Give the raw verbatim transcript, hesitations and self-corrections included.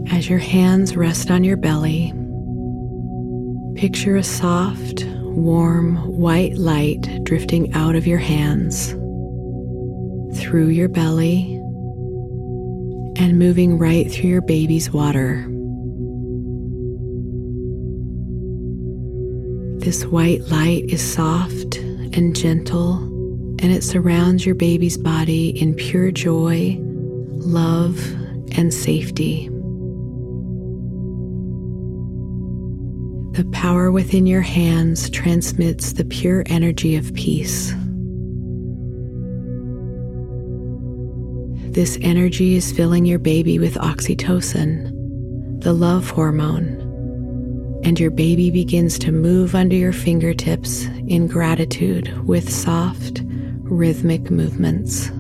As your hands rest on your belly, picture a soft, warm, white light drifting out of your hands, through your belly, and moving right through your baby's water. This white light is soft and gentle, and it surrounds your baby's body in pure joy, love, and safety. The power within your hands transmits the pure energy of peace. This energy is filling your baby with oxytocin, the love hormone, and your baby begins to move under your fingertips in gratitude with soft, rhythmic movements.